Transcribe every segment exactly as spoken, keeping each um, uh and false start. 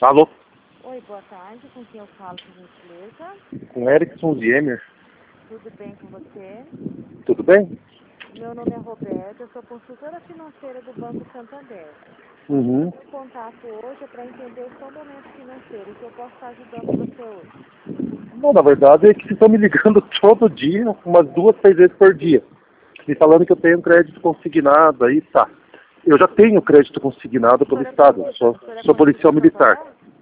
Alô? Oi, boa tarde. Com quem eu falo, por gentileza? Com Erickson Ziemer. Tudo bem com você? Tudo bem? Meu nome é Roberta, eu sou consultora financeira do Banco Santander. Uhum. O contato hoje é para entender o seu momento financeiro, o que eu posso estar ajudando você hoje. Não, na verdade é que vocês estão me ligando todo dia, umas duas, três vezes por dia. Me falando que eu tenho crédito consignado, aí tá. Eu já tenho crédito consignado pelo Estado, sou, sou policial militar.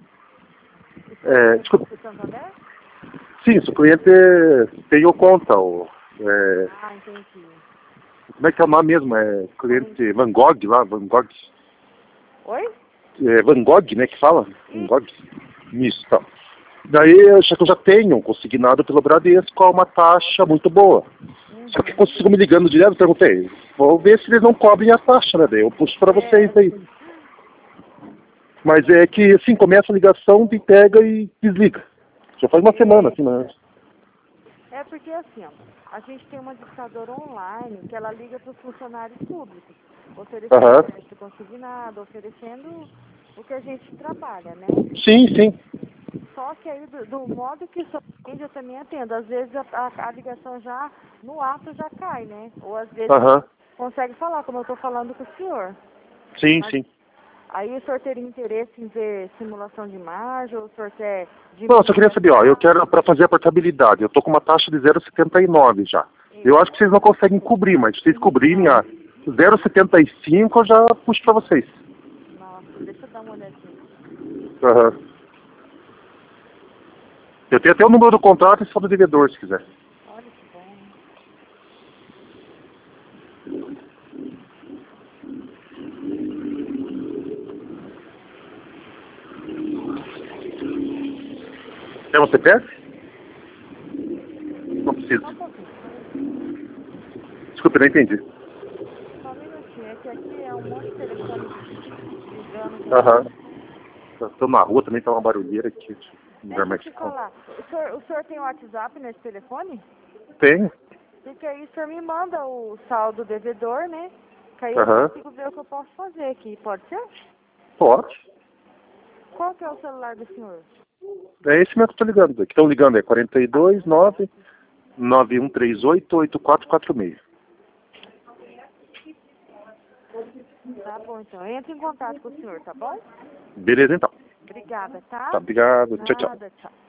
É, desculpa. Santander? Sim, sou cliente, tenho conta. O, é, Ah, entendi. como é que é o nome mesmo? É cliente Van Gogh lá, Van Gogh. Oi? É Van Gogh, né, que fala? Van Gogh. Isso, tá. Daí eu já, eu já tenho consignado pelo Bradesco a uma taxa muito boa. Uhum. Só que consigo me ligando direto, perguntei, vou ver se eles não cobrem a taxa, né? Daí eu puxo para vocês aí. Mas é que assim, começa a ligação, me pega e desliga. Já faz uma semana, assim, né? É porque assim, ó, a gente tem uma dictadora online que ela liga para os funcionários públicos, oferecendo Aham. crédito consignado, oferecendo o que a gente trabalha, né? Sim, sim. Só que aí, do, do modo que só atende, eu também atendo. Às vezes a, a, a ligação já, no ato já cai, né? Ou às vezes Aham. consegue falar, como eu estou falando com o senhor. Sim, Mas sim. aí o senhor teria interesse em ver simulação de margem, ou o senhor quer Não, eu só queria saber, ó, eu diminuir? quero para fazer a portabilidade, eu tô com uma taxa de zero vírgula setenta e nove já. Eu acho que vocês não conseguem cobrir, mas se vocês cobrirem a zero vírgula setenta e cinco, eu já puxo para vocês. Nossa, deixa eu dar uma olhadinha. Aham. Eu tenho até o número do contrato e só do devedor, se quiser. Olha que bom. Quer um C P F? Não precisa. Só um pouquinho. Desculpe, não entendi. Só um minutinho. É que aqui é um monte de telefone ligando. Aham. Estou na rua, também tá uma barulheira aqui. Um lugar Deixa eu mais te calmo. falar. O senhor, o senhor tem WhatsApp nesse telefone? Tem? Porque aí o senhor me manda o saldo devedor, né? Que aí eu Aham. consigo ver o que eu posso fazer aqui. Pode ser? Pode. Qual que é o celular do senhor? É esse mesmo que eu tô ligando. Que estão ligando é quarenta e dois, nove, nove um três oito, oito quatro quatro seis. Tá bom, então. Entre em contato com o senhor, tá bom? Beleza, então. Obrigada, tá? Tá, obrigado. Tchau, tchau. Nada, tchau.